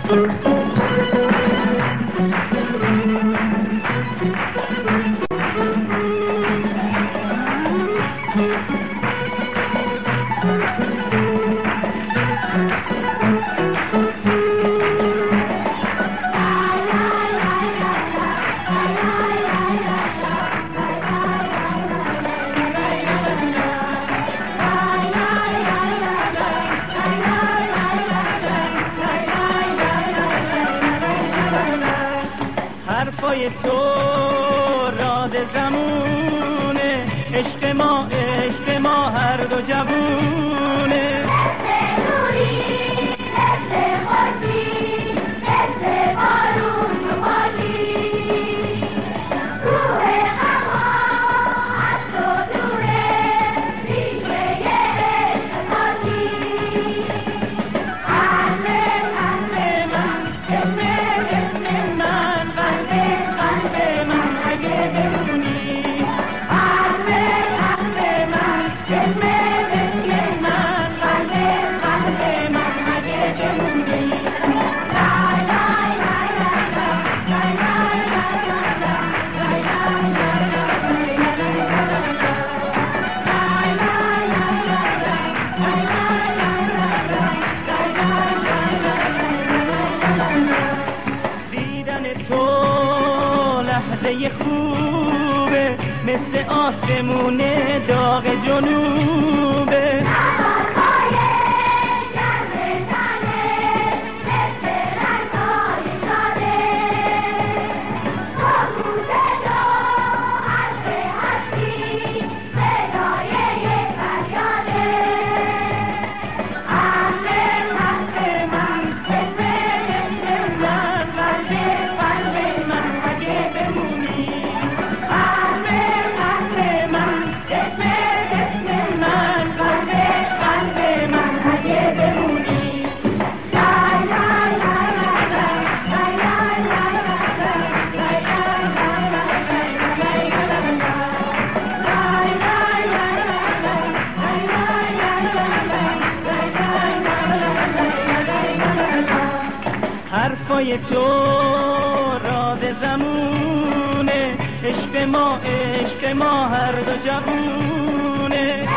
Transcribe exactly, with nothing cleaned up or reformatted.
حرفای تو راز زمونه، عشق ما عشق ما هر دو جوونه. مثل نوری مثل خورشید مثل بارون و بادی، روح غما از تو دوره ریشه عشق خاکی. قلب قلب من اسم اسم من، قلب قلب من اگه بمونی. قلب قلب من اسم اسم من، قلب قلب من اگه بمونی. لای لای لای لای لای لای دیدن تو لحظه خوبه، مثل آسمون داغ جنوبه. حرفای تو راز زمونه، عشق ما عشق ما هر دو جوونه.